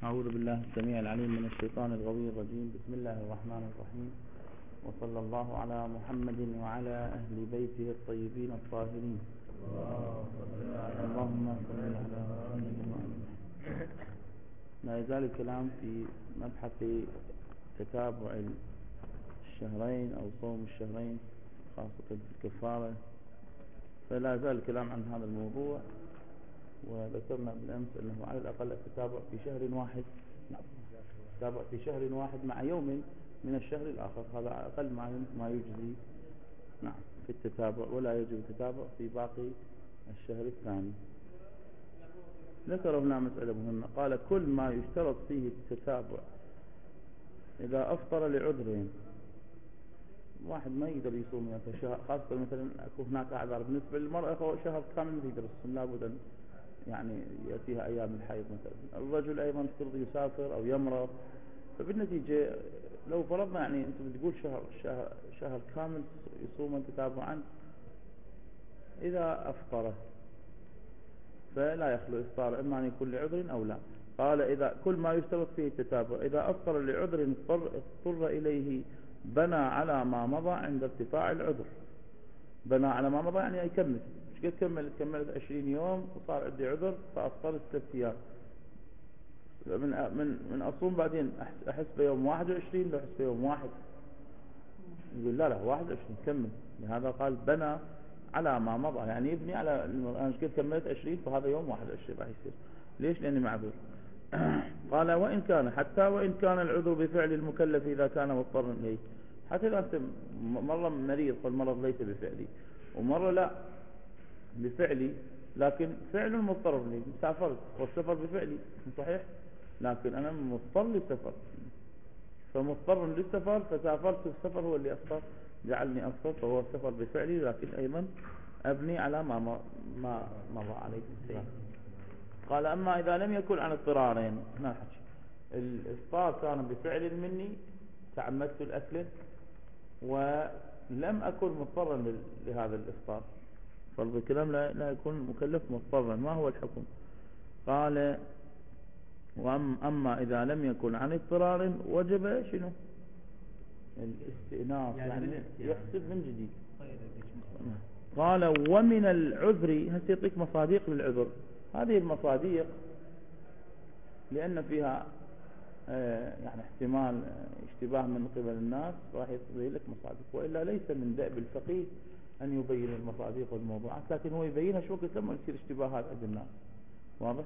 أعوذ بالله السميع العليم من الشيطان الغوي الرجيم. بسم الله الرحمن الرحيم، وصلى الله على محمد وعلى أهل بيته الطيبين الطاهرين. اللهم صل على محمد وعلى لا يزال الكلام في مبحث تتابع الشهرين أو صوم الشهرين خاصة في الكفارة، فلا يزال الكلام عن هذا الموضوع. وذكرنا بالأمس أنه على الأقل التتابع في شهر واحد، التتابع في شهر واحد مع يوم من الشهر الآخر، هذا أقل ما يجزي في التتابع، ولا يجب التتابع في باقي الشهر الثاني. ذكر هنا مسألة مهمة، قال كل ما يشترط فيه التتابع إذا أفطر لعذرين، واحد ما يقدر يصوم يعني شهر، خاصة مثلا أكو هناك أعذار بالنسبة للمرأة، شهر كامل ما يقدر يصوم، لابد أن يعني يأتيها أيام الحيض مثلا. الرجل أيضا افترض يسافر أو يمرض، فبالنتيجة لو فرضنا يعني أنتم بتقول شهر كامل يصوم تتابعا، إذا أفطره فلا يخلو إفطار، إما أن يكون لعذر أو لا. قال إذا كل ما يشترط فيه التتابع إذا أفطر لعذر اضطر إليه بنى على ما مضى عند ارتفاع العذر. بنى على ما مضى يعني يكمل، مش قد كملت 20 يوم وصار عندي عذر فأفطرت 6 أيام، من أصوم بعدين أحس بيوم 21، لو أحس بيوم واحد يقول لا 21 كمل. لهذا قال بنى على ما مضى، يعني يبني على أنا مش قد كملت 20 فهذا يوم 21 راح يصير. ليش؟ لأني معذور. قال حتى وإن كان العذر بفعل المكلف إذا كان مضطرا إليه. حتى إذا أنت مرة مريض فالمرض ليس بفعلي، ومرة لا بفعلي لكن فعل مضطر إليه، سافرت والسفر بفعلي صحيح، لكن أنا مضطر للسفر، فمضطر للسفر فسافرت، السفر هو اللي أفطر جعلني أفطر، فهو السفر بفعلي، لكن أيضا أبني على ما مضى عليه السلام. قال أما إذا لم يكن عن اضطرارين، هنا الحكي الإفطار كان بفعل مني، تعمدت الأكل ولم أكن مضطرا لهذا الإفطار، فرض الكلام لا يكون مكلف مضطرا، ما هو الحكم؟ قال أما إذا لم يكن عن اضطرار وجب شنو؟ الاستئناف، يعني يحسب من جديد. قال ومن العذر، هسه يعطيك مصاديق للعذر. هذه المصاديق لأن فيها يعني احتمال اشتباه من قبل الناس راح يصير لك مصاديق، وإلا ليس من دأب الفقيه أن يبين المصاديق والموضوعات، لكن هو يبينها شو وقت لما يصير اشتباهات عند الناس. واضح؟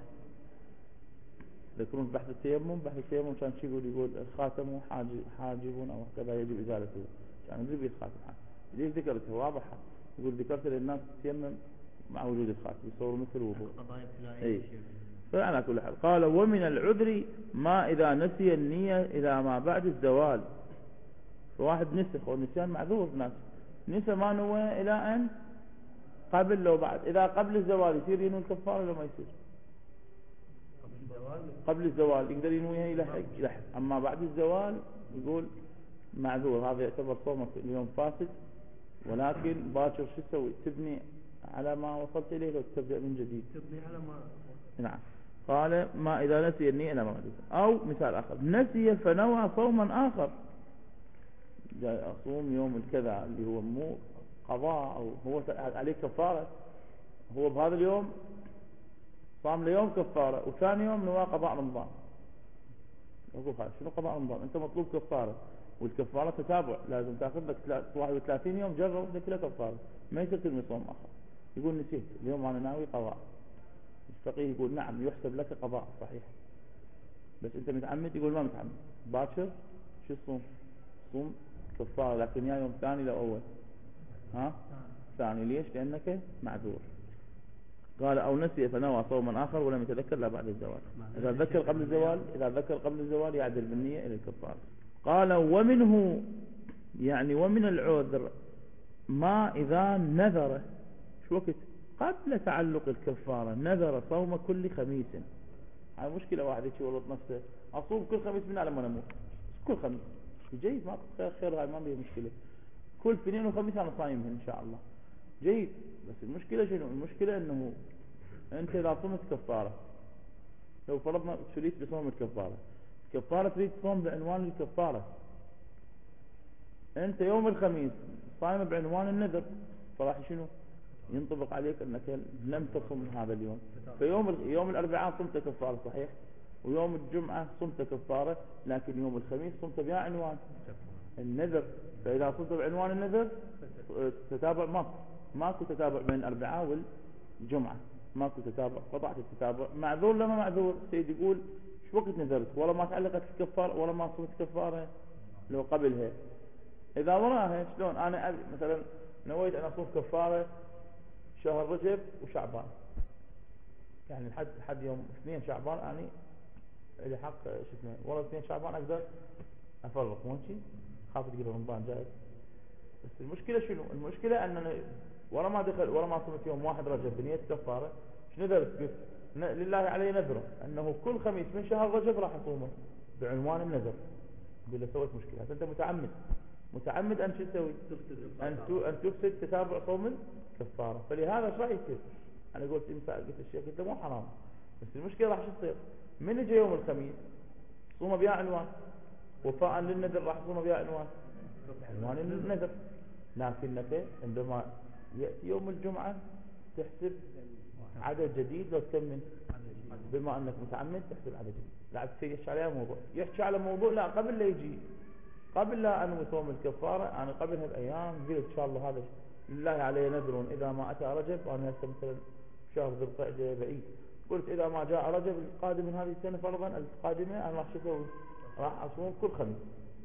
ذكرون بحث التيمم كان شي يقول الخاتم حاجب أو كذا يجب إزالته، يعني ندري به الخاتم حاجب. ليش ذكرته؟ واضحة، يقول ذكرت للناس تيمم مع وجود الخاتم يصور مثل الوضوء. اي فعلى كل حال قال ومن العذر ما إذا نسي النية إلى ما بعد الزوال. فواحد نسخ، والنسيان معذور، ناس نسى ما نوى إلى أن قبل لو بعد. إذا قبل الزوال يصير ينوي الكفارة ولا ما يصير؟ قبل الزوال يقدر ينويها إلى حج، أما بعد الزوال يقول معذور، هذا يعتبر صومك اليوم فاسد، ولكن باكر شو تسوي؟ تبني على ما وصلت إليه وتبدأ من جديد، تبني على ما. نعم. قال ما إذا نسي النية إلى ما بعد. أو مثال آخر، نسي فنوى صوما آخر، جاي أصوم يوم الكذا اللي هو مو قضاء أو هو عليه كفارة، هو بهذا اليوم صام ليوم كفارة وثاني يوم نوى قضاء رمضان. أقول خلاص شنو قضاء رمضان؟ أنت مطلوب كفارة، والكفارة تتابع، لازم تأخذ لك 31 يوم جرب لك كلها كفارة، ما يصير ترمي صوم آخر. يقول نسيت اليوم أنا ناوي قضاء، الفقيه يقول نعم يحسب لك قضاء صحيح، بس أنت متعمد؟ يقول ما متعمد. باكر شو الصوم؟ صوم كفارة، لكن يا يوم ثاني لو أول ثاني. ليش؟ لأنك معذور. قال أو نسي فنوى صوما آخر ولم يتذكر لا بعد الزوال. إذا ذكر قبل الزوال يعدل بالنية إلى الكفارة. قال ومنه يعني ومن العذر ما إذا نذر، شو وقت؟ قبل تعلق الكفارة نذر صوم كل خميس. هاي مشكلة، واحد يورط نفسه أصوم كل خميس من لما نموت، كل خميس جيد، ما خير، هاي ما بيه مشكلة، كل اثنين وخميس أنا صايمهن إن شاء الله جيد. بس المشكلة شنو؟ المشكلة أنه أنت إذا صمت كفارة لو فرضنا شريت بصوم الكفارة، الكفارة تريد تصوم بعنوان الكفارة، انت يوم الخميس صايم بعنوان النذر، فراح شنو ينطبق عليك انك لم تصم هذا اليوم. يوم الاربعاء صمت كفارة صحيح، ويوم الجمعة صمت كفارة، لكن يوم الخميس صمت بها عنوان النذر. فإذا صمت بعنوان النذر تتابع، ماكو تتابع بين الأربعاء والجمعة، ماكو تتابع، قطعت التتابع. معذور لما معذور؟ السيد يقول شو وقت نذرت، ولا ما تعلقت الكفارة ولا ما صمت كفارة لو قبلها. إذا وراها شلون أنا مثلا نويت أن أصوم كفارة شهر رجب وشعبان، يعني لحد يوم 2 شعبان أنا إلى حق شو اسمه، والله 2 شعبان أقدر أفرق مو شيء، خاف تقول رمضان جاي. بس المشكلة شنو؟ المشكلة أننا ولا ما دخل ولا ما صمت يوم 1 رجب بنية كفارة. شنو نذرت؟ قلت لله علي نذره أنه كل خميس من شهر رجب راح أصومه بعنوان النذر. يقول له سويت مشكلة، أنت متعمد أن شو تسوي؟ أن تفسد تتابع صوم الكفارة. فلهذا ايش راح يصير؟ أنا قلت للشيخ قلت له مو حرام، بس المشكلة راح شو تصير؟ من يجي يوم الخميس صوم بها عنوان وفاء للنذر، راح صوم بها عنوان النذر. لكنك عندما يأتي يوم الجمعة تحسب عدد جديد لو تكمل، بما أنك متعمد تحسب عدد جديد. لا يحكي على موضوع، يحكي على موضوع لا قبل لا يجي، قبل لا أنوي صوم الكفارة أنا قبل هالأيام قلت إن شاء الله هذا لله علي نذر إذا ما أتى رجب، وأنا هسه مثلا شهر ذي القعدة بعيد، قلت إذا ما جاء رجب القادم من هذه السنة فرضا القادمة أنا راح شو أسوي؟ راح أصوم كل خميس.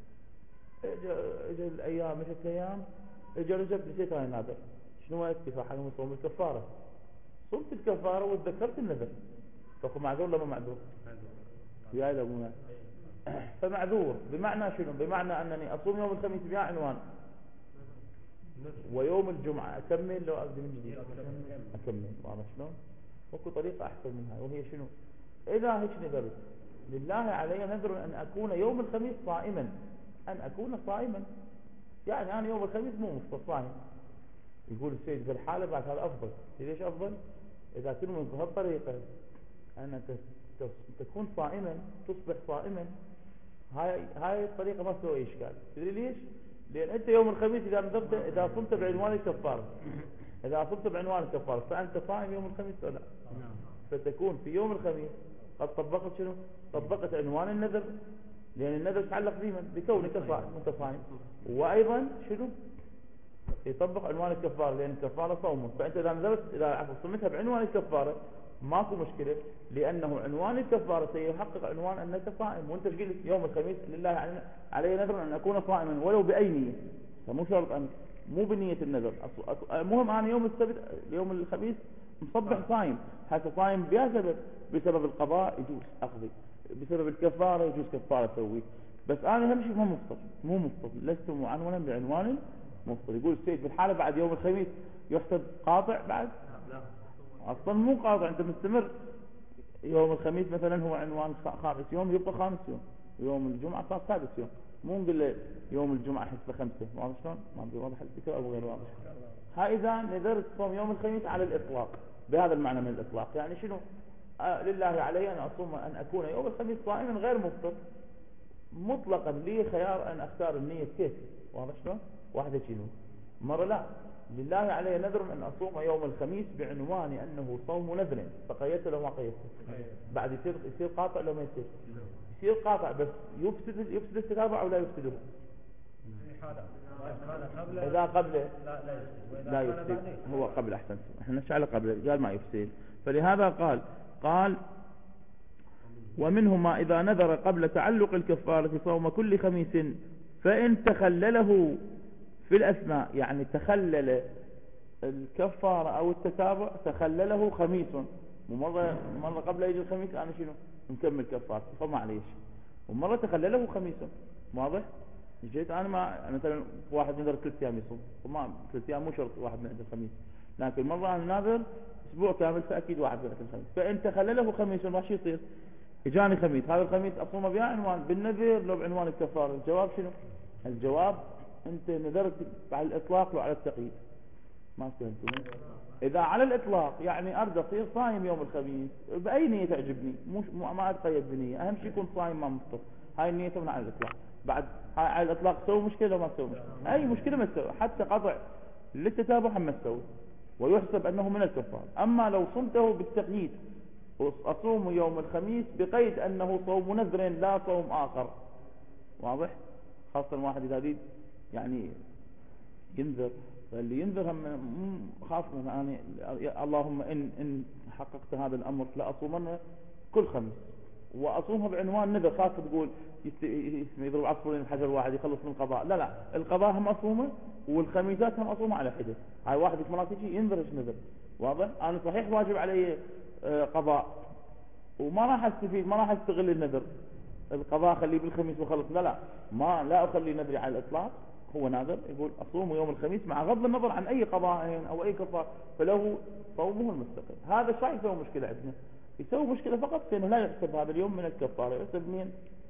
اجى الأيام مشت الأيام، اجى رجب نسيت هاي النذر، شنو اتفاق حق صوم الكفارة؟ صمت الكفارة وتذكرت النذر، فهو معذور ولا ما معذور؟ يا إذا مو فمعذور. بمعنى شنو؟ بمعنى أنني أصوم يوم الخميس بها عنوان، ويوم الجمعة أكمل لو أبدي من جديد أكمل. واضح شلون؟ وكو طريقة أحسن منها، وهي شنو؟ إذا هيك نذرت لله علي نذر أن أكون يوم الخميس صائما، أن أكون صائما، يعني أنا يوم الخميس مو مفطر صائم. يقول السيد في الحالة بعد هذا أفضل. ليش أفضل؟ إذا كنت من بهالطريقة أنك تكون صائما، تصبح صائما، هاي الطريقة ما تسوي إشكال. تدري ليش؟ لأن أنت يوم الخميس إذا صمت بعنوان الكفارة، إذا صمت بعنوان الكفارة فأنت صائم يوم الخميس ولا لا؟ فتكون في يوم الخميس قد طبقت شنو؟ طبقت عنوان النذر، لأن النذر يتعلق بكونك صائم، وأيضا شنو؟ يطبق عنوان الكفارة، لأن الكفارة صوم. فأنت إذا نذرت إذا صمتها بعنوان الكفارة ماكو مشكلة، لأنه عنوان الكفارة سيحقق عنوان أنك صائم. وأنت تقول يوم الخميس لله علي نذر أن أكون صائما ولو بأي نية، فمو شرط أن مو بنية النذر. المهم أنا يوم السبت يوم الخميس مصبح صائم، هذا صائم بسبب القضاء يجوز أقضي، بسبب الكفارة يجوز كفارة أسوي، بس أنا همشي مو مفطر، لست معنونا بعنوان مفطر. يقول السيد بالحالة بعد يوم الخميس يحسب قاطع بعد؟ أصلا مو قاطع، أنت مستمر. يوم الخميس مثلا هو عنوان خامس يوم، يبقى خامس يوم، ويوم الجمعة صار سادس يوم، مو نقول يوم الجمعة حسب 5. واضح شلون؟ ما أدري واضح الفكرة أو غير واضح. ها إذا نذرت صوم يوم الخميس على الإطلاق، بهذا المعنى من الإطلاق، يعني شنو؟ لله علي أن أصوم أن أكون يوم الخميس صائما غير مفطر مطلقا، لي خيار أن أختار النية كيف. واضح شلون؟ واحدة شنو؟ مرة لا، لله علي نذر أن أصوم يوم الخميس بعنوان أنه صوم نذر، فقيدت لو ما قيدت بعد يصير قاطع لو ما يصير قاطع، بس يفسد التتابع أو لا يفسده؟ إذا قبله لا يفسد، هو قبل أحسن، احنا نشعل قبله قال ما يفسد. فلهذا قال ومنهما إذا نذر قبل تعلق الكفارة صوم كل خميس فإن تخلله في الأثناء، يعني تخلل الكفارة أو التتابع تخلله خميس، مرة قبل يجي الخميس أنا شنو نكمل كفارة فما عليش، ومرة تخلله خميس. واضح؟ جيت أنا مثلا واحد نذر 3 أيام يصوم، وما 3 أيام مو شرط واحد من عند الخميس، لكن مرة أنا ناذر أسبوع كامل فأكيد واحد من عند الخميس. فإن تخلله خميس راح يصير؟ إجاني خميس، هذا الخميس أصوم بها عنوان بالنذر لو بعنوان الكفارة. الجواب شنو؟ الجواب أنت نذرت على الإطلاق لو على التقييد. ما فهمتوني؟ إذا على الإطلاق يعني أرجع أصير صايم يوم الخميس بأي نية تعجبني، مش ما أتقيد بنية، أهم شيء يكون صايم ما مفطر. هاي النية من على الإطلاق. بعد هاي على الإطلاق تسوي مشكلة وما تسوي مشكلة، أي مشكلة ما تسوي، حتى قطع للتتابع هم تسوي ويحسب أنه من الكفار. أما لو صمته بالتقييد أصوم يوم الخميس بقيد أنه صوم نذر لا صوم آخر، واضح؟ خاصة واحد إذا يريد يعني ينذر، فاللي ينذر هم خاف من يعني اللهم إن حققت هذا الأمر لأصومن كل خميس وأصومها بعنوان نذر، خاصة تقول يضرب عصفورين الحجر واحد يخلص من القضاء، لا القضاء هم أصومه والخميسات هم أصومه على حدة. هاي واحد مرات يجي ينذر ايش نذر، واضح؟ أنا صحيح واجب علي قضاء وما راح استفيد، ما راح استغل النذر، القضاء خليه بالخميس وخلص، لا أخلي نذري على الإطلاق، هو ناذر يقول أصوم يوم الخميس مع غض النظر عن أي قضاء أو أي كفار، فله صومه المستقل. هذا الشيء يسوي مشكلة عندنا، يسوي مشكلة فقط في أنه لا يحسب هذا اليوم من الكفارة، يحسب مين؟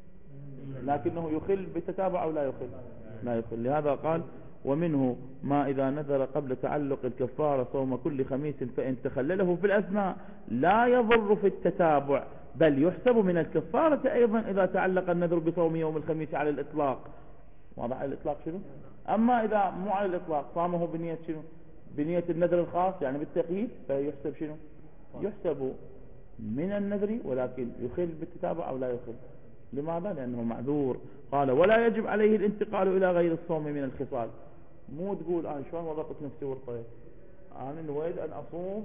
لكنه يخل بالتتابع أو لا يخل؟ لا يخل. لهذا قال ومنه ما إذا نذر قبل تعلق الكفارة صوم كل خميس فإن تخلله في الأثناء لا يضر في التتابع بل يحسب من الكفارة أيضا إذا تعلق النذر بصوم يوم الخميس على الإطلاق. واضح على الإطلاق شنو؟ أما إذا مو على الإطلاق صامه بنية شنو؟ بنية النذر الخاص يعني بالتقييد، فيحسب شنو؟ يحسب من النذر ولكن يخل بالتتابع أو لا يخل. لماذا؟ لأنه معذور. قال ولا يجب عليه الانتقال إلى غير الصوم من الخصال. مو تقول أنا شلون وضعت نفسي ورطة، أنا نويت أن أصوم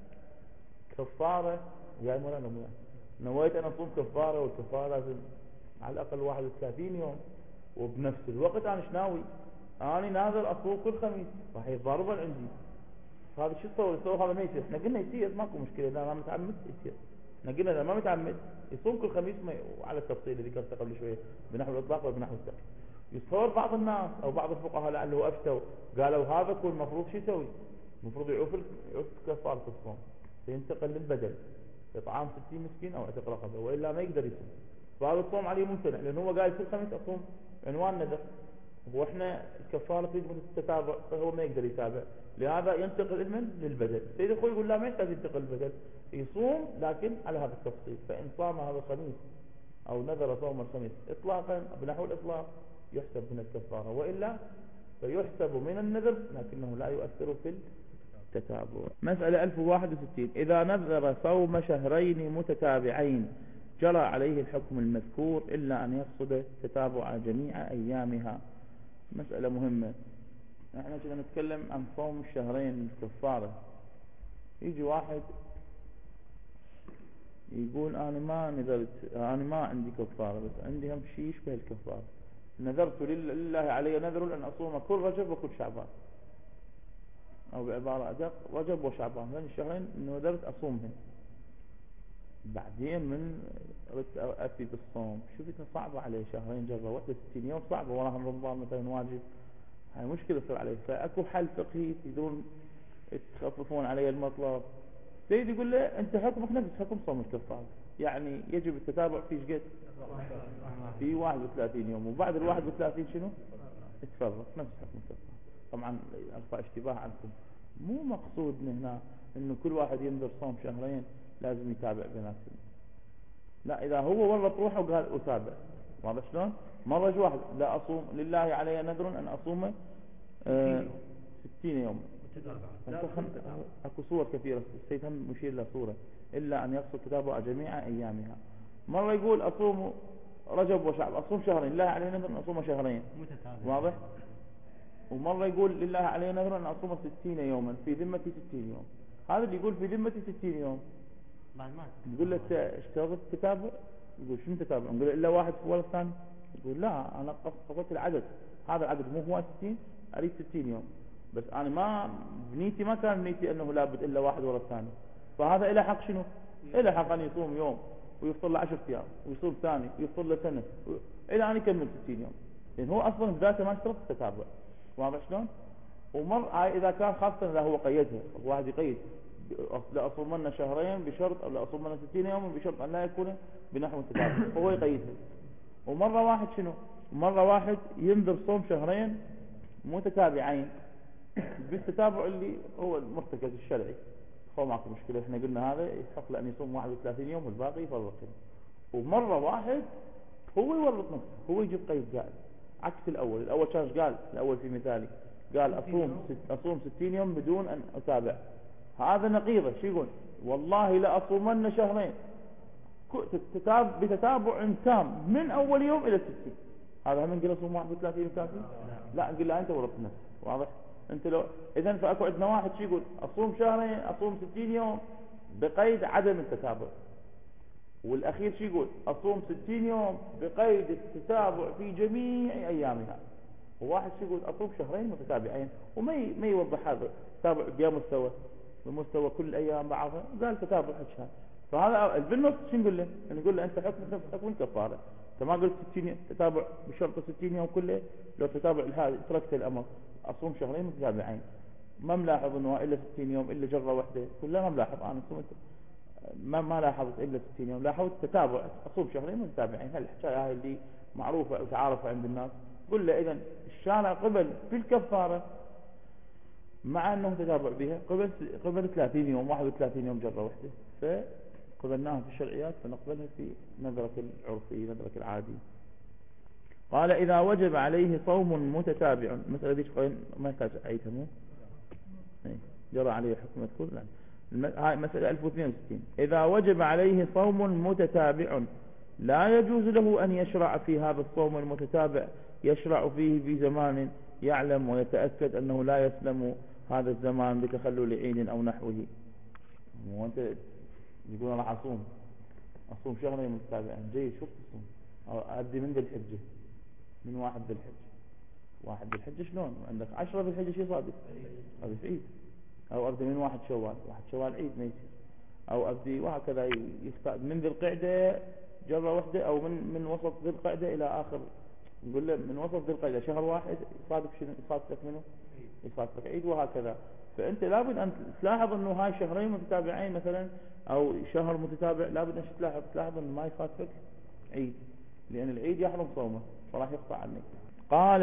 كفارة، يا مولانا نويت أن أصوم كفارة، والكفارة لازم على الأقل 31 يوم، وبنفس الوقت أنا شناوي أنا ناظر أصوم كل خميس، راح يضربا عندي. هذا شو تصور هذا ما يصير. احنا قلنا يصير ماكو مشكلة، إذا ما متعمد يصير. احنا قلنا إذا ما متعمد يصوم كل خميس، وعلى التفصيل اللي ذكرته قبل شوية بنحو الإطلاق وبنحو التقييد. يصور بعض الناس أو بعض الفقهاء لعله أفتوا قالوا هذا كل المفروض شو يسوي؟ المفروض يعوف كفارة الصوم، ينتقل للبدل إطعام 60 مسكين أو اعتق رقبة، وإلا ما يقدر يصوم. فهذا الصوم عليه ممتنع، لأنه هو قال كل خميس أصوم عنوان نذر، واحنا الكفارة تريد التتابع، فهو ما يقدر يتابع، لهذا ينتقل للبدل. سيد اخوي يقول لا ما يحتاج ينتقل للبدل، يصوم لكن على هذا التفصيل. فإن صام هذا الخميس أو نذر صوم الخميس إطلاقا بنحو الإطلاق يحسب من الكفارة، وإلا فيحسب من النذر لكنه لا يؤثر في التتابع. مسألة 1061 إذا نذر صوم شهرين متتابعين جرى عليه الحكم المذكور إلا أن يقصد تتابع جميع أيامها. مسألة مهمة. احنا كنا نتكلم عن صوم الشهرين الكفارة. يجي واحد يقول أنا ما نذرت، أنا ما عندي كفارة، بس عندي هم شيء يشبه الكفارة. نذرت لله علي نذر أن أصوم كل رجب وكل شعبان، أو بعبارة أدق رجب وشعبان، هذين الشهرين نذرت أصومهم. بعدين من أتي بالصوم شفتها صعبة عليه، شهرين جرى 61 يوم صعبة، وراهم رمضان مثلا واجب، هاي مشكلة تصير عليه. فأكو حل فقهي يقدرون يخففون عليه المطلب. سيد يقول له أنت حكمك نفس حكم صوم الكفارة، يعني يجب التتابع في شقد في 31 يوم، وبعد 31 شنو يتفرق نفس حكم الكفارة. طبعا أرفع اشتباه عنكم، مو مقصود هنا إنه كل واحد ينذر صوم شهرين لازم يتابع بنفسه، لا، إذا هو ورط روحه وقال أتابع، واضح شلون؟ مرة واحد لا أصوم لله علي نذر أن أصوم 60 يوم. أكو صور كثيرة، السيد هم مشير لصورة إلا أن يقصد تتابع جميع أيامها. مرة يقول أصوم رجب وشعب، أصوم شهرين لله علي نذر أن أصوم شهرين، واضح؟ ومرة يقول لله علي نذر أن أصوم 60 يوما في ذمتي 60 يوم. هذا اللي يقول في ذمتي 60 يوم يقول له اشترطت التتابع؟ يقول شنو تتابع؟ نقول إلا واحد ولا الثاني؟ يقول لا، أنا قصدت العدد، هذا العدد مو هو 60، أريد 60 يوم، بس أنا ما بنيتي ما كان بنيتي أنه لابد إلا واحد ولا الثاني. فهذا إلى حق شنو؟ إلى حق أن يصوم يوم ويفطر له 10 أيام ويصوم ثاني ويفطر له سنة إلى أن يكمل 60 يوم، لأن هو أصلا بذاته ما اشترط التتابع، واضح شلون؟ إذا كان خاصة إذا هو قيدها، واحد يقيد لأصومنا شهرين بشرط، أو لأصومنا 60 يوما بشرط أن لا يكون بنحو التتابع، هو يقيدها. ومرة واحد شنو؟ مرة واحد ينذر صوم شهرين متتابعين بالتتابع اللي هو المرتكز الشرعي. هو ماكو مشكلة، احنا قلنا هذا يحق له أن يصوم 31 يوم والباقي يفرق. ومرة واحد هو يورط نفسه، هو يجيب قيد زائد عكس الأول كان قال الأول في مثالي قال أصوم 60 يوم بدون أن أتابع. هذا نقيضه شو يقول؟ والله لا أصومن شهرين بتتابع تام من أول يوم إلى 60. هذا من قال أصوم 31 كافي؟ لا، قل له أنت ورط نفسك. واضح؟ أنت لو إذن فأكو عندنا واحد شو يقول؟ أصوم شهرين، أصوم 60 يوم بقيد عدم التتابع. والأخير شو يقول؟ أصوم 60 يوم بقيد التتابع في جميع أيامها. وواحد شو يقول؟ أصوم شهرين متتابعين، وما يوضح هذا تتابع بمستوى كل أيام بعضها، قال تتابع حجها. فهذا بالنص شو نقول له؟ نقول له أنت حكم الكفارة. أنت ما قلت 60 تتابع بشرط 60 يوم كله، لو تتابع هذا تركت الأمر. أصوم شهرين متتابعين، ما ملاحظ إنه إلا 60 يوم إلا جرة واحدة، كلها ما ملاحظ. أنا صمت ما لاحظت إلا 60 يوم، لاحظت تتابع أصوم شهرين متتابعين. هالحكاية هاي اللي معروفة وتعارفة عند الناس. قل له إذن الشارع قبل في الكفارة مع أنه تتابع بها قبل 30 يوم 31 يوم جرة واحدة، فقبلناها في الشرعيات فنقبلها في نظرة العرفي نظرة العادي. قال إذا وجب عليه صوم متتابع، مسألة ذيك ما يحتاج أعيدها مو جرى عليه حكم مذكور. هاي مسألة 1062. إذا وجب عليه صوم متتابع لا يجوز له أن يشرع في هذا الصوم المتتابع، يشرع فيه في زمان يعلم ويتأكد أنه لا يسلم هذا الزمان بتخلل عيد أو نحوه. وأنت يقول أنا أصوم شهرين متتابعين، جيد شوف تصوم أبدي من ذي الحجة، من 1 ذي الحجة. 1 ذي الحجة شلون عندك 10 ذي الحجة شيء صادق هذا عيد، أو أبدي من 1 شوال عيد ما يصير، أو أبدي وهكذا من ذي القعدة جرة واحدة، أو من وسط ذي القعدة إلى آخر. نقول له من وسط ذي القعدة شهر واحد يصادف شنو؟ يصادفك منه؟ يصادفك عيد، وهكذا. فأنت لابد أن تلاحظ أنه هاي شهرين متتابعين مثلا أو شهر متتابع، لابد أن تلاحظ أنه ما يصادفك عيد، لأن العيد يحرم صومه فراح يقطع عنك. قال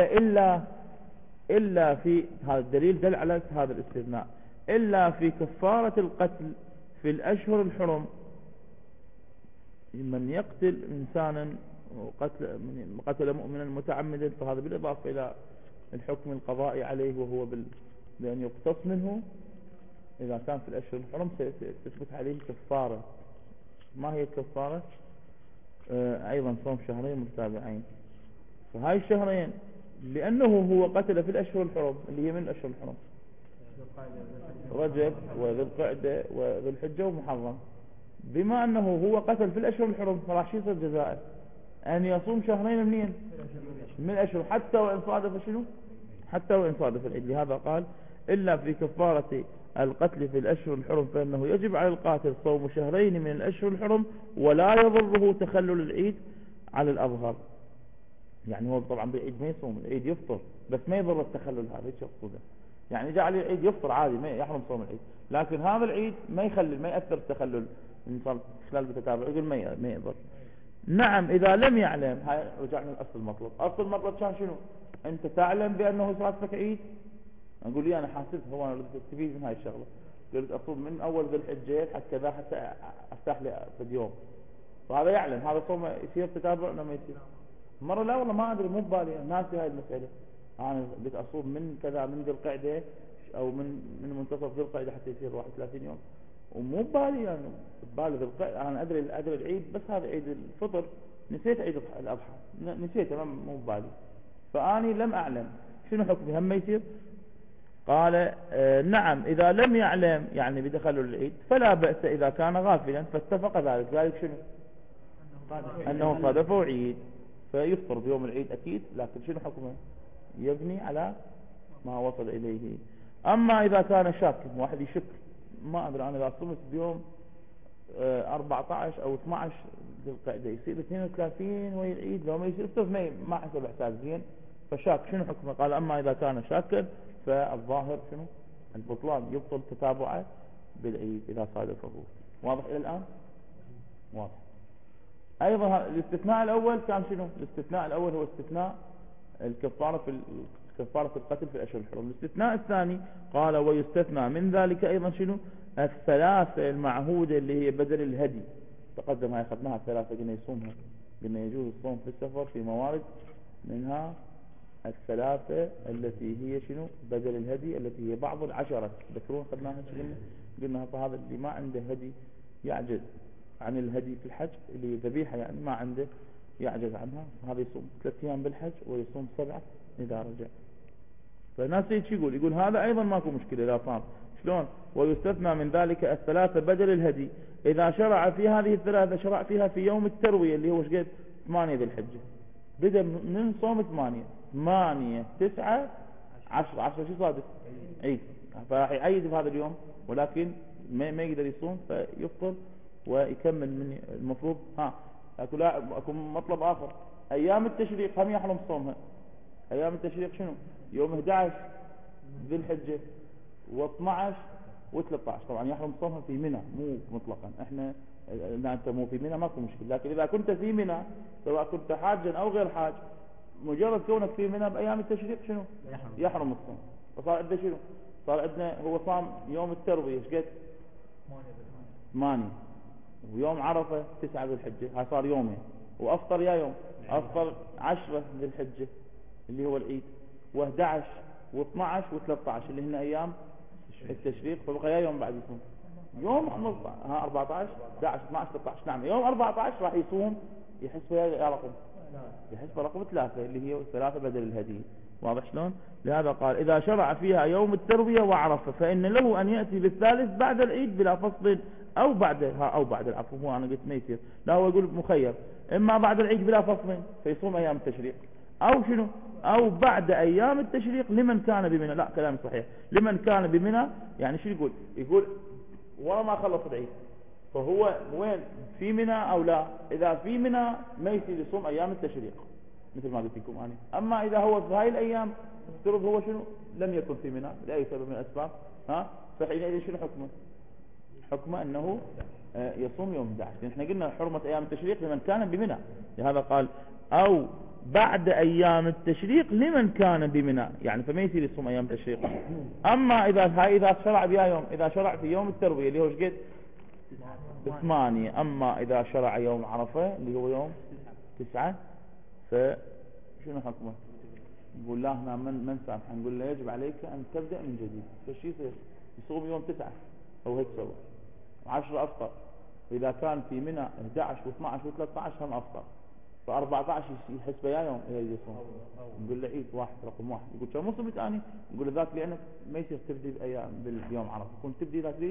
إلا في هذا الدليل دل على هذا الاستثناء، إلا في كفارة القتل في الأشهر الحرم. من يقتل إنسانا قتل مؤمنا متعمدا، فهذا بالإضافة إلى الحكم القضائي عليه، وهو بأن يقتص منه. إذا كان في الأشهر الحرم ستثبت عليه كفارة. ما هي الكفارة؟ أيضا صوم شهرين متتابعين. فهاي الشهرين لأنه هو قتل في الأشهر الحرم اللي هي من الأشهر الحرم، رجب وذي القعدة وذي الحجة ومحرم. بما أنه هو قتل في الأشهر الحرم فراح يصير جزائه أن يصوم شهرين منين؟ من الأشهر، حتى وإن صادف شنو؟ حتى وإن صادف العيد. لهذا قال إلا في كفارة القتل في الأشهر الحرم، فإنه يجب على القاتل صوم شهرين من الأشهر الحرم ولا يضره تخلل العيد على الأظهر. يعني هو طبعا بالعيد ما يصوم، العيد يفطر، بس ما يضر التخلل. هذا ايش يقصده؟ يعني جاء عليه العيد يفطر عادي، ما يحرم صوم العيد، لكن هذا العيد ما يخلل، ما يأثر التخلل من خلال بتتابع، يقول ما يضر. نعم إذا لم يعلم. هاي رجعنا لأصل المطلب. أصل المطلب كان شنو؟ أنت تعلم بأنه صادفك عيد، أقول لي أنا حاسس هو أنا استفيد من هاي الشغلة، قلت أصوم من أول ذي الحجة حتى أفتح لي في اليوم، فهذا يعلم هذا صوم يصير تتابع ولا ما يصير؟ مرة لا والله ما أدري، مو ببالي، ناسي هاي المسألة. أنا قلت أصوم من كذا من ذي القعدة أو من منتصف ذي القعدة حتى يصير 31 يوم، ومو ببالي يعني ببالي ذي القعدة. أنا أدري العيد، بس هذا عيد الفطر، نسيت عيد الأضحى، نسيته مو ببالي، فأني لم أعلم شنو حكمي، هم ما يصير؟ قال نعم إذا لم يعلم يعني بدخل العيد فلا بأس إذا كان غافلا فاتفق ذلك شنو؟ أنه صادفه عيد فيفطر بيوم العيد أكيد، لكن شنو حكمه؟ يبني على ما وصل إليه. أما إذا كان شاك، واحد يشك، ما أدري أنا إذا صمت بيوم 14 أو 12 ذي القعدة يصير 32 وهي العيد، لو ما يصير ما حسب إحساس زين، فشاك شنو حكمه؟ قال أما إذا كان شاكا فالظاهر شنو؟ البطلان، يبطل تتابعه بالعيد إذا صادفه. واضح إلى الآن؟ واضح. أيضا الاستثناء الأول كان شنو؟ الاستثناء الأول هو استثناء الكفارة في كفارة القتل في الأشهر الحرم. الاستثناء الثاني قال ويستثنى من ذلك أيضا شنو؟ الثلاثة المعهودة اللي هي بدل الهدي. تقدم هاي أخذناها الثلاثة قلنا يصومها، قلنا يجوز الصوم في السفر في موارد، منها الثلاثة التي هي شنو؟ بدل الهدي، التي هي بعض العشرة. تذكرون أخذناها قلنا هذا اللي ما عنده هدي يعجز عن الهدي في الحج، اللي ذبيحة يعني ما عنده يعجز عنها، هذا يصوم 3 أيام بالحج ويصوم 7 إذا رجع. فالناس يقول هذا أيضا ماكو مشكلة إذا صار. شلون؟ ويستثنى من ذلك الثلاثة بدل الهدي إذا شرع في هذه الثلاثة، شرع فيها في يوم التروية اللي هو شقد 8 ذي الحجة، بدأ من صوم 8 9 10 شو صادف؟ عيد، فراح يعيد بهذا اليوم، ولكن ما يقدر يصوم فيفطر ويكمل من المفروض. اكو مطلب آخر، أيام التشريق هم يحرم صومها. أيام التشريق شنو؟ يوم 11 ذي الحجة و12 و13. طبعا يحرم صومها في منى مو مطلقا. احنا اذا انت مو في منى ماكو مشكلة، لكن اذا كنت في منى سواء كنت حاجا او غير حاج، مجرد كونك في منى بايام التشريق شنو؟ يحرم الصوم. فصار عندنا شنو؟ صار عندنا هو صام يوم التروية ايش قد؟ 8، ويوم عرفة 9 ذي الحجة، هاي صار يومين، وافطر يا يوم افطر 10 ذي الحجة اللي هو العيد، و11 و12 و13 اللي هن ايام التشريق، فبقى يا يوم بعد يصوم يوم 15 14 11 12 13. نعم يوم 14 راح يصوم، يحسب يا رقم، يحسب رقم 3 اللي هي 3 بدل الهدي. واضح شلون؟ لهذا قال إذا شرع فيها يوم التروية وعرفة فإن له أن يأتي بالثالث بعد العيد بلا فصل أو بعد العفو. هو أنا قلت ما يصير، لا هو يقول مخير، إما بعد العيد بلا فصل فيصوم أيام التشريق، أو شنو؟ أو بعد أيام التشريق لمن كان بمنى. لا كلام صحيح، لمن كان بمنى يعني شو يقول؟ يقول ورا ما خلص العيد فهو وين؟ في منى أو لا؟ إذا في منى ما يصير يصوم أيام التشريق مثل ما قلت لكم أنا. أما إذا هو في هاي الأيام افترض هو شنو؟ لم يكن في منى لأي سبب من الأسباب، فحينئذ شنو حكمه؟ حكمه أنه يصوم يوم 11. يعني احنا قلنا حرمة أيام التشريق لمن كان بمنى، لهذا قال أو بعد أيام التشريق لمن كان بمنى، يعني فما يصير يصوم أيام التشريق. أما إذا شرع بها يوم، إذا شرع في يوم التروية اللي هو شقد 8، أما إذا شرع يوم عرفة اللي هو يوم 9 فشنو حكمه؟ نقول لا هنا من سامح، نقول له يجب عليك أن تبدأ من جديد. فشي يصير؟ يصوم يوم 9 أو هيك سوى 10 أفطر، وإذا كان في منى 11 و12 و13 هم أفطر، ف14 يحسب يا يوم يصوم. نقول له عيد واحد رقم 1. يقول شو مو صبت أنا؟ نقول له ذاك لأنك ما يصير تبدي باليوم عرفة، كنت تبدي ذاك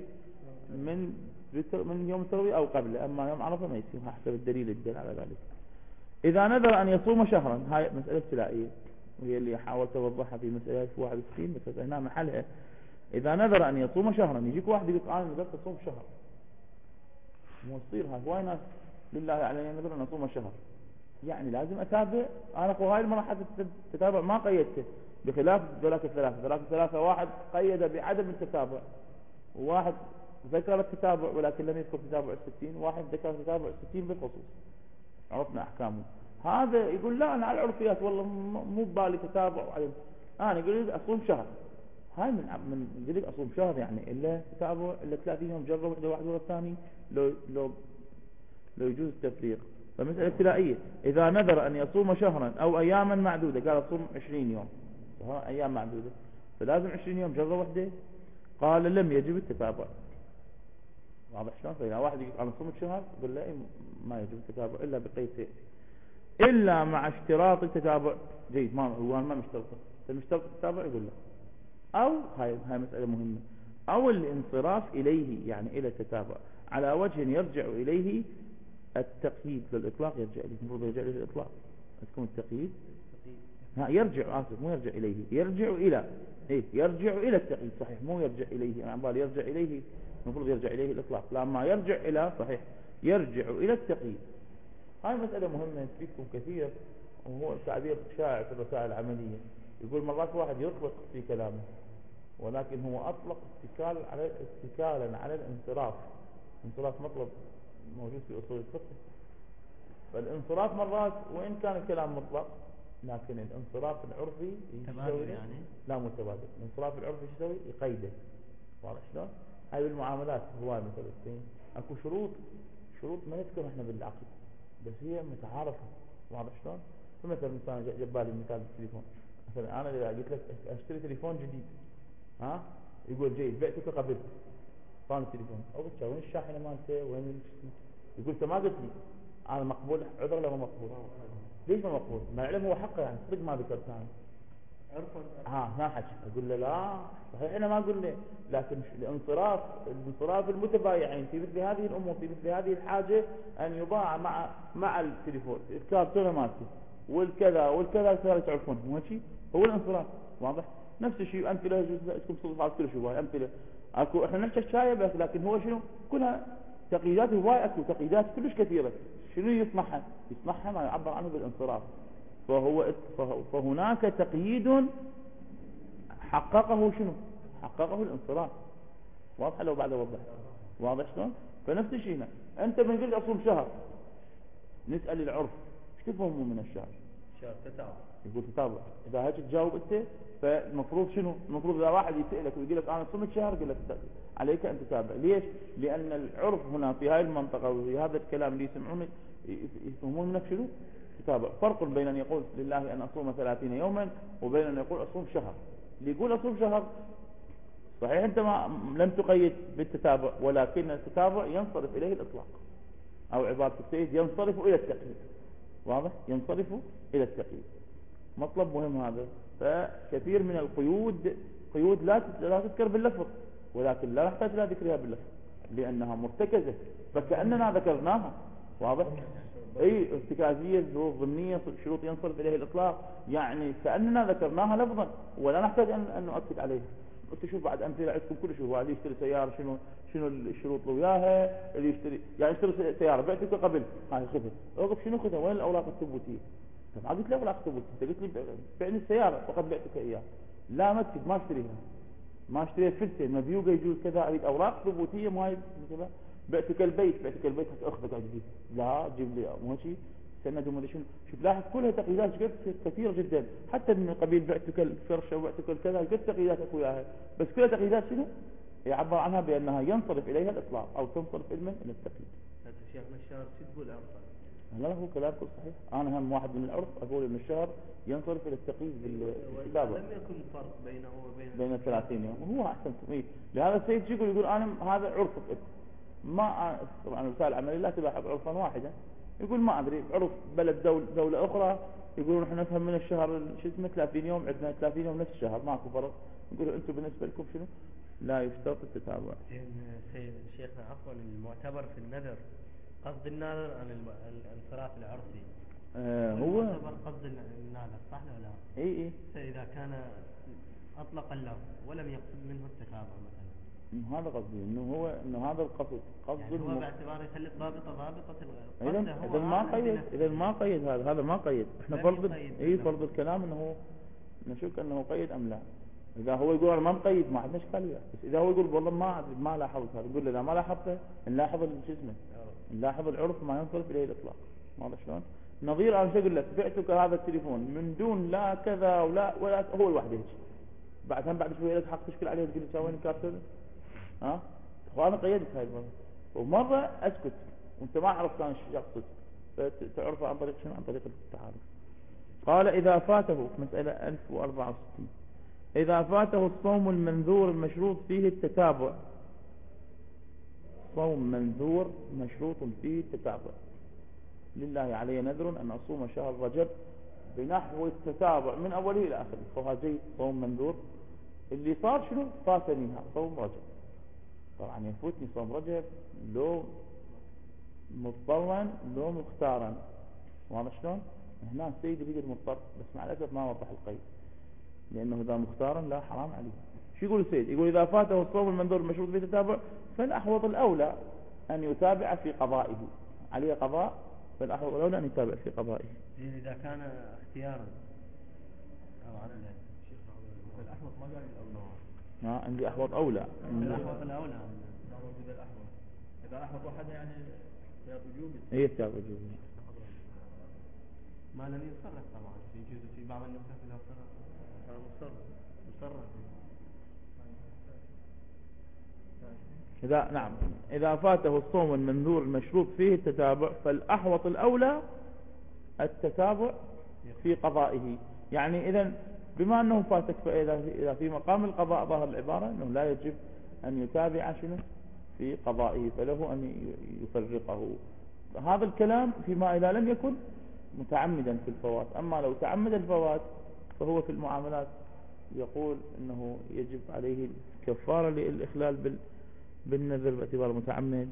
من يوم التروية أو قبله، أما يوم عرفة ما يصير، حسب الدليل الدل على ذلك. إذا نذر أن يصوم شهرا، هاي مسألة ابتلائية وهي اللي حاولت أوضحها في مسألة 61 بس هنا محلها. إذا نذر أن يصوم شهرا، يجيك واحد يقول أنا نذرت أصوم شهر، مو تصير هاي هواي ناس لله علي نذر أن أصوم شهر، يعني لازم أتابع أنا. هاي المرة تتابع ما قيدته، بخلاف ذلك الثلاثة واحد قيد بعدم التتابع، وواحد ذكر التتابع ولكن لم يذكر تتابع 60، واحد ذكر تتابع 60 بالخصوص. عرفنا أحكامه. هذا يقول لا أنا على العرفيات والله مو ببالي تتابع وعدم، أنا يقول لك أصوم شهر. هاي من يقول لك أصوم شهر يعني إلا تتابع إلا 30 يوم جرب واحد ورا الثاني لو يجوز التفريق. فمسألة ابتلائية. إذا نذر أن يصوم شهرا أو أياما معدودة، قال صوم 20 يوم، أيام معدودة فلازم 20 يوم جرة واحدة، قال لم يجب التتابع. واضح شلون؟ فإذا واحد يقول أنا صمت شهر يقول لا ما يجب التتابع إلا بقيد، إلا مع اشتراط التتابع. جيد، هو ما مشترطه، مشترط التتابع يقول لا. أو هاي مسألة مهمة، أو الانصراف إليه يعني إلى التتابع على وجه يرجع إليه التقييد. للإطلاق يرجع إليه، المفروض يرجع إليه الإطلاق، تكون التقييد يرجع، مو يرجع إليه، يرجع إلى التقييد. صحيح مو يرجع إليه، أنا عبالي يرجع إليه، المفروض يرجع إليه الإطلاق، لما يرجع إلى صحيح يرجع إلى التقييد. هاي مسألة مهمة تفيدكم كثير، وهو تعبير شائع في الرسائل العملية. يقول مرات واحد يطلق في كلامه ولكن هو أطلق اتكالا على الانصراف. الانصراف مطلب موجود في أصول الفقه، فالانصراف مرات وإن كان الكلام مطلق لكن الانصراف العرفي تبادل يعني؟ لا مو تبادل. الانصراف العرفي ايش يسوي؟ يقيده. واضح شلون؟ هاي بالمعاملات هواي مثلا اكو شروط ما نذكر احنا بالعقد بس هي متعارفه. واضح شلون؟ فمثلا مثلا جبالي مثال التليفون. مثلا انا اذا قلت لك اشتري تليفون جديد، ها، يقول جيد بعتك قبل طال التليفون، او وين الشاحنه مالته وين يقول انت ما قلت لي انا مقبول عذر ولا مو مقبول؟ ليش ما مقبول؟ مع العلم هو حقه يعني صدق ما ذكرت انا عرفا ما حكي. اقول له لا صحيح انا ما اقول له، لكن الانصراف المتبايعين في مثل هذه الامور في مثل هذه الحاجه ان يباع مع التليفون الكارتونه مالته والكذا تعرفون مو هيك هو الانصراف. واضح؟ نفس الشيء امثله تكون صفات كل شيء امثله اكو احنا نحكي الشاي بس لكن هو شنو كلها تقييدات هواي اكو تقييدات كلش كثيره. شنو يصنعها ما يعبر عنه بالانصراف. فهناك تقييد حققه شنو؟ حققه الانصراف. واضح لو بعد اوضح؟ واضح شلون؟ فنفس الشيء هنا انت من قلت اصوم شهر نسال العرف ايش تفهموا من الشهر؟ شهر تتابع. يقول تتابع. اذا هيك تجاوب انت فالمفروض شنو؟ المفروض اذا واحد يسالك ويقول لك انا صمت شهر يقول لك عليك ان تتابع. ليش؟ لان العرف هنا في هاي المنطقه وفي هذا الكلام اللي يسمعونه يفهمون منك شنو؟ تتابع. فرق بين ان يقول لله ان اصوم 30 يوما وبين ان يقول اصوم شهر. اللي يقول اصوم شهر صحيح انت لم تقيد بالتتابع ولكن التتابع ينصرف اليه الاطلاق او عباره السيد ينصرف الى التقييد. واضح؟ ينصرف الى التقييد. مطلب مهم هذا. فكثير من القيود قيود لا تذكر باللفظ ولكن لا نحتاج الى ذكرها باللفظ لانها مرتكزه فكاننا ذكرناها. واضح؟ اي ارتكازيه ظروف ضمنيه شروط ينصرف اليه الاطلاق يعني كاننا ذكرناها لفظا ولا نحتاج ان نؤكد عليها. انت شوف بعد امثله عندكم كل شيء. هو اللي يشتري سياره شنو الشروط اللي وياها؟ اللي يشتري يعني يشتري سياره بعتك قبل هاي خذها اوقف شنو خذها؟ وين الاوراق الثبوتيه؟ طب ما قلت لي اوراق ثبوتيه انت قلت لي بعني السياره وقد بعتك اياها. لا ما تكتب ما اشتريها ما اشتريت فلسه مبيوقه يجوز كذا اريد اوراق ثبوتيه مو هاي كذا. بعتك البيت اخذك اجيب لا جيب لي مو شيء سند وما شنو. شوف لاحظ كلها تقييدات كثيره جدا حتى من قبيل بعتك الفرشه وبعتك الكذا قد تقييدات اكو وياها بس كلها تقييدات شنو؟ يعبر عنها بانها ينصرف اليها الاطلاق او تنصرف الى التقييد. هذا شيخنا الشهر شو تقول افضل؟ لا هو كلام كل صحيح. انا هم واحد من العرف اقول ان الشهر ينصرف الى التقييد بالكتابه. لم يكن فرق بينه بين 30 يوم وهو احسن تقييد. لهذا السيد شو يقول انا هذا عرفك انت ما طبعا وسائل العمل لا تلاحظ عرفا واحدا. يقول ما ادري عرف بلد دوله اخرى يقولون احنا نفهم من الشهر شو اسمه 30 يوم عندنا 30 يوم نفس الشهر ماكو فرق. يقولوا انتم بالنسبه لكم شنو؟ لا يشترط التتابع. سيد شيخنا عفوا المعتبر في النذر قصد الناظر عن الانصراف العرفي. هو معتبر قصد الناظر صح ولا لا؟ اي فاذا كان اطلق اللفظ ولم يقصد منه التتابع مثلا هذا قصدي انه هذا القصد يعني هو باعتباره يخلي ضابطه اذا ما قيد هذا ما قيد. احنا فرض الكلام انه نشك انه قيد ام لا. اذا هو يقول انا ما مقيد ما عندنا اشكال وياه. بس اذا هو يقول والله ما لاحظت هذا يقول له اذا ما لاحظته نلاحظ شو اسمه نلاحظ العرف ما ينصرف اليه الاطلاق. واضح شلون؟ نظير انا شو اقول لك بعتك هذا التليفون من دون لا كذا ولا هو الواحد هيك بعد شويه لك حق تشكل عليه تقول لي وين الكارتون ها وانا قيدت هاي المره ومره اسكت وانت ما عرفت انا ايش اقصد فتعرف عن طريق شنو؟ عن طريق التعارف. قال اذا فاته مساله 1064 اذا فاته الصوم المنذور المشروط فيه التتابع. صوم منذور مشروط فيه التتابع. لله علي نذر ان اصوم شهر رجب بنحو التتابع من اوله الى اخره. فهذا جيد صوم منذور. اللي صار شنو؟ فاتني صوم رجب. طبعا يفوتني صوم رجب لو مضطرا لو مختارا. واضح شلون؟ هنا السيد يريد المضطر بس مع الاسف ما وضح القيد لانه اذا مختارا لا حرام عليه. شو يقول السيد؟ يقول اذا فاته الصوم المنذور المشروط به التتابع فالاحوط الاولى ان يتابع في قضائه. عليه قضاء فالاحوط الاولى ان يتابع في قضائه. اذا كان اختيارا او عدلا. الاحوط ما قال الاولى. ما عندي احوط اولى. الاحوط الاولى ما موجود الاحوط. اذا احوط واحد يعني احتياط وجوبي. اي احتياط وجوبي. ما لم يصرح طبعا يجوز في بعض النسخ إذا صرح مصرح إذا نعم إذا فاته الصوم المنذور المشروط فيه التتابع فالأحوط الأولى التتابع في قضائه. يعني إذا بما أنه فاتك فإذا في مقام القضاء ظهر العبارة أنه لا يجب أن يتابع شنو في قضائه، فله أن يفرقه. هذا الكلام فيما إذا لم يكن متعمدا في الفوات. أما لو تعمد الفوات فهو في المعاملات يقول أنه يجب عليه الكفارة للإخلال بالنذر باعتبار متعمد،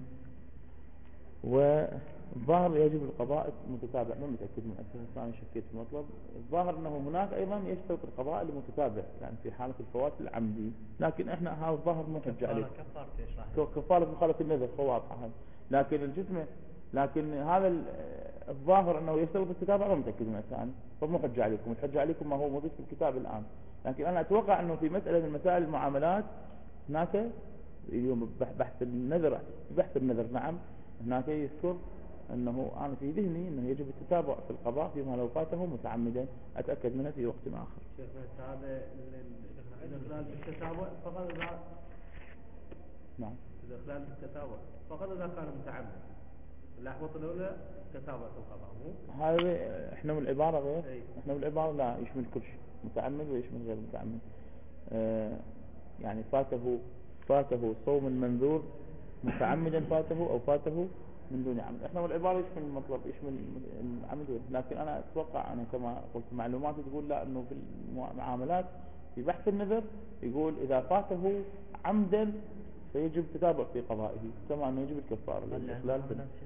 والظاهر يجب القضاء متتابع. ما متأكد من أكثر، أنا شكيت في المطلب. الظاهر أنه هناك أيضا يشترط القضاء المتتابع يعني في حالة الفوات العمدي، لكن إحنا هذا الظاهر مو حجة عليه. كفارة مخالفة النذر هو واضحة هذا، لكن الجسم لكن هذا الظاهر أنه يشترط التتابع. ما متأكد من الثاني، فمو حجة عليكم. الحجة عليكم ما هو موجود في الكتاب الآن. لكن أنا أتوقع أنه في مسألة من مسائل المعاملات هناك اليوم بحث النذر نعم، هناك يذكر أنه أنا في ذهني أنه يجب التتابع في القضاء فيما لو فاته متعمدا. أتأكد منه في وقت آخر. شيخنا هذا الإخلال بالتتابع فقط إذا نعم الإخلال بالتتابع فقط إذا كان متعمد. الأحوط الأولى تتابع في القضاء مو هذا إحنا من العبارة غير إحنا من العبارة لا يشمل كل شيء، متعمد ويشمل غير متعمد. يعني فاته صوم المنذور متعمدا فاته أو فاته من دون عمد. احنا والعبارة يشمل المطلب يشمل العمد، لكن انا اتوقع انا كما قلت معلوماتي تقول لا انه في المعاملات في بحث النذر يقول اذا فاته عمدا فيجب التتابع في قضائه كما انه يجب الكفارة للإخلال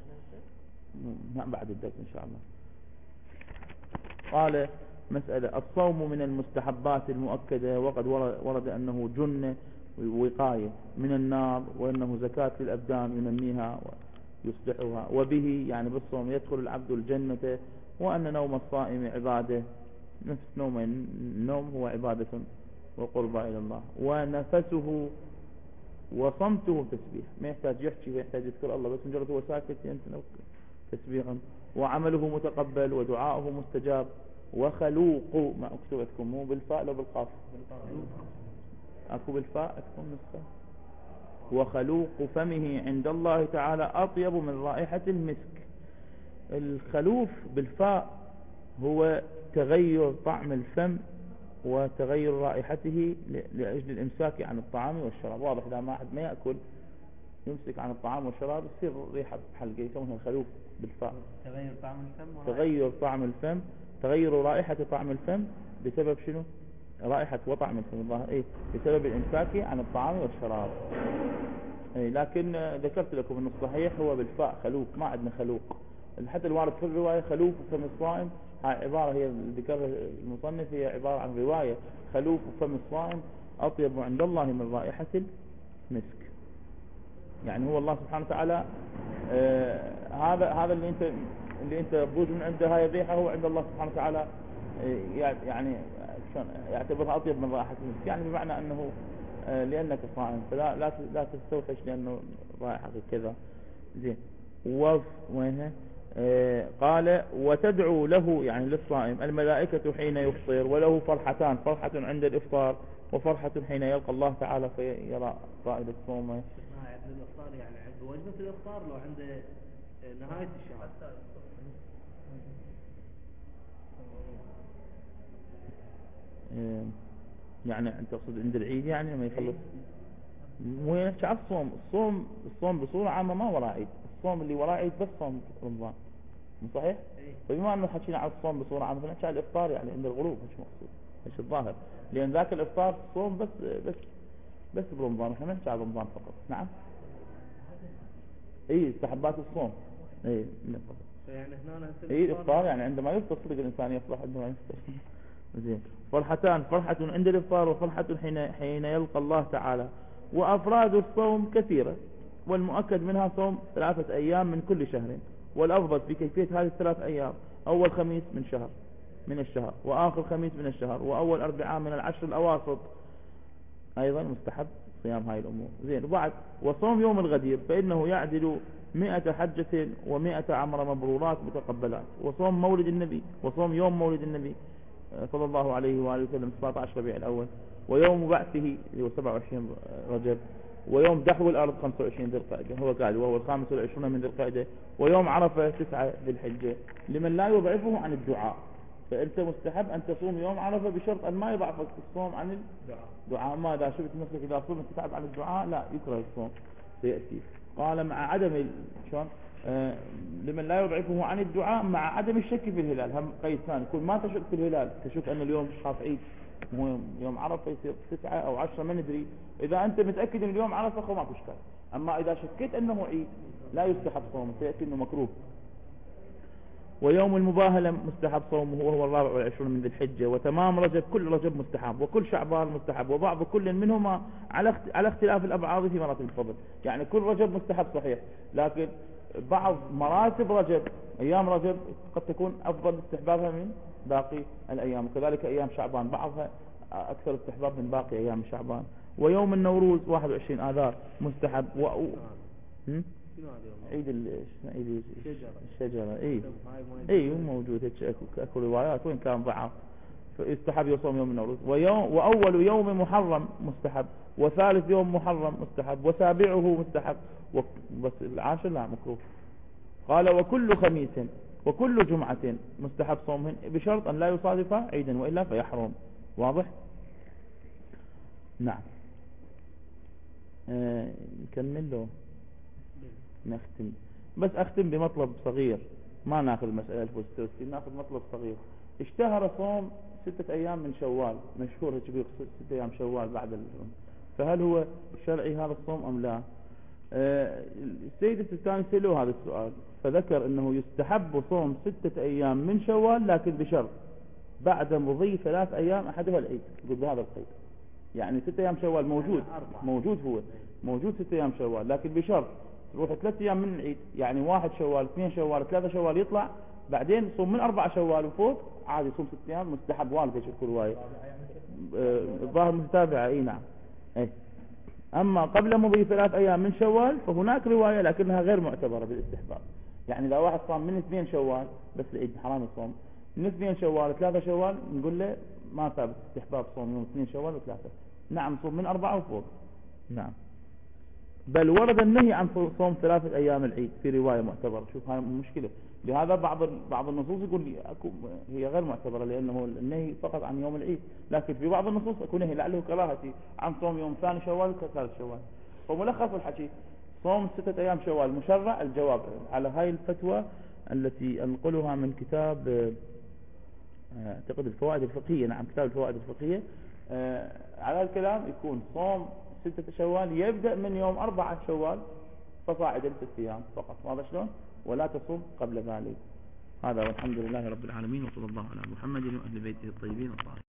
بعد الدرس ان شاء الله. قال مسألة الصوم من المستحبات المؤكدة، وقد ورد أنه جنة وقاية من النار، وأنه زكاة للأبدان ينميها ويصلحها، وبه يعني بالصوم يدخل العبد الجنة، وأن نوم الصائم عبادة نفس نوم النوم هو عبادة وقربى إلى الله، ونفسه وصمته تسبيح. ما يحتاج يحكي ويحتاج يذكر الله، بس مجرد هو ساكت ينتنو تسبيحا. وعمله متقبل ودعاؤه مستجاب. وخلوق ما أكتب لكم مو بالفاء لو بالقاف أكو بالفاء أكتب نسخة. وخلوق فمه عند الله تعالى أطيب من رائحة المسك. الخلوف بالفاء هو تغير طعم الفم وتغير رائحته لأجل الإمساك عن الطعام والشراب. واضح إذا ما أحد ما يأكل يمسك عن الطعام والشراب يصير ريحة حلقة، يسمونها الخلوف بالفاء. تغير طعم الفم تغير طعم الفم، تغير رائحة طعم الفم بسبب شنو؟ رائحة وطعم الفم الظاهر بسبب الإمساك عن الطعام والشراب. لكن ذكرت لكم أن الصحيح هو بالفاء خلوف، ما عندنا خلوق. حتى الوارد في الرواية خلوف فم الصائم، هاي عبارة هي ذكرها المصنف هي عبارة عن رواية خلوف فم الصائم أطيب عند الله من رائحة المسك. يعني هو الله سبحانه وتعالى هذا اللي انت تخرج من عنده هاي الريحة هو عند الله سبحانه وتعالى يعني يعتبرها أطيب من رائحة المسك، يعني بمعنى أنه لأنك صائم فلا لا تستوحش لأنه رائحة كذا زين. وينها قال وتدعو له يعني للصائم الملائكة حين يفطر، وله فرحتان، فرحة عند الإفطار وفرحة حين يلقى الله تعالى فيرى قائد الصوم. عند الإفطار يعني عند وجبة الإفطار لو عند نهاية الشهر يعني أنت تقصد عند العيد يعني لما يخلص مو يحكي على الصوم بصورة عامة ما وراء عيد. الصوم اللي وراء عيد بس صوم رمضان مو صحيح؟ فبما أنه حكينا على الصوم بصورة عامة فنحكي على الإفطار يعني عند الغروب مش مقصود مش الظاهر، لأن ذاك الإفطار صوم بس برمضان، احنا ما نحكي على رمضان فقط. نعم استحبات الصوم يعني هنا الإفطار يعني عندما يفطر صدق الإنسان يفرح عندما يفطر زين. فرحتان، فرحة عند الإفطار وفرحة حين يلقى الله تعالى. وأفراد الصوم كثيرة، والمؤكد منها صوم 3 أيام من كل شهر، والأفضل في كيفية هذه 3 أيام أول خميس من الشهر، وآخر خميس من الشهر، وأول 4 من العشر الأواسط. أيضا مستحب صيام هاي الأمور زين. وبعد وصوم يوم الغدير فإنه يعدل 100 حجة و100 عمر مبرورات متقبلات، وصوم مولد النبي، وصوم يوم مولد النبي صلى الله عليه وآله وسلم 17 ربيع الأول، ويوم بعثه اللي هو 27 رجب، ويوم دحو الأرض 25 ذي القعدة هو قال وهو 25 من ذي القعدة، ويوم عرفة 9 ذي الحجة، لمن لا يضعفه عن الدعاء. فأنت مستحب أن تصوم يوم عرفة بشرط أن ما يضعفك الصوم عن الدعاء. ما إذا شفت نفسك إذا صومت تتعب عن الدعاء لا يكره الصوم سيأتي. قال مع عدم شلون لمن لا يضعفه عن الدعاء مع عدم الشك في الهلال. هم قيد ثاني، كل ما تشك في الهلال، تشك أن اليوم خاف عيد مو يوم عرفة يصير 9 أو 10 ما ندري، إذا أنت متأكد أن اليوم عرفة خو ما تشكل. أما إذا شكيت أنه عيد لا يستحب صومه، سيأتي أنه مكروه. ويوم المباهلة مستحب صومه وهو 24 من ذي الحجة، وتمام رجب كل رجب مستحب، وكل شعبان مستحب، وبعض كل منهما على اختلاف الأبعاض في مراتب الفضل. يعني كل رجب مستحب صحيح، لكن بعض مراتب رجب أيام رجب قد تكون أفضل استحبابها من باقي الأيام، وكذلك أيام شعبان بعضها أكثر استحباب من باقي أيام شعبان. ويوم النوروز 21 آذار مستحب عيد الشجرة اي موجود هيك اكو روايات وين كان ضعف، فيستحب يصوم يوم النوروز. واول يوم محرم مستحب، وثالث يوم محرم مستحب، وسابعه مستحب، بس العاشر لا مكروه. قال وكل خميس وكل جمعة مستحب صومهن بشرط ان لا يصادف عيدا والا فيحرم. واضح؟ نعم. نكمل له نختم، بس اختم بمطلب صغير، ما ناخذ المسألة 1066، ناخذ مطلب صغير. اشتهر صوم 6 أيام من شوال، مشهور هيك 6 أيام شوال بعد فهل هو شرعي هذا الصوم أم لا؟ السيد السيستاني سألوه هذا السؤال، فذكر أنه يستحب صوم 6 أيام من شوال لكن بشرط بعد مضي 3 أيام أحدها العيد. يقول بهذا القيد، يعني 6 أيام شوال موجود 6 أيام شوال، لكن بشرط تروح 3 أيام من العيد، يعني 1 شوال 2 شوال 3 شوال يطلع، بعدين صوم من 4 شوال وفوق عادي صوم 6 أيام مستحب. وارد في كل رواية الظاهر متتابعة. اي نعم. اما قبل مضي 3 أيام من شوال فهناك رواية لكنها غير معتبرة بالاستحباب. يعني لو واحد صام من 2 شوال بس العيد حرام الصوم، من 2 شوال 3 شوال نقول له ما ثابت استحباب صوم يوم 2 شوال و3. نعم صوم من 4 وفوق. نعم. بل ورد النهي عن صوم 3 أيام العيد في رواية معتبرة. شوف هاي مشكلة، لهذا بعض النصوص يقول هي غير معتبرة لأنه النهي فقط عن يوم العيد، لكن في بعض النصوص يكون نهي لعله كراهتي عن صوم يوم 2 شوال و3 شوال. وملخص الحكي صوم 6 أيام شوال مشرع. الجواب على هاي الفتوى التي أنقلها من كتاب اعتقد الفوائد الفقهية، نعم كتاب الفوائد الفقهية، على الكلام يكون صوم 6 شوال يبدأ من يوم 4 شوال فصاعدا 6 أيام فقط. هذا شلون؟ ولا تصوم قبل ذلك. هذا والحمد لله رب العالمين، وصلى الله على محمد وأهل بيته الطيبين الطاهرين.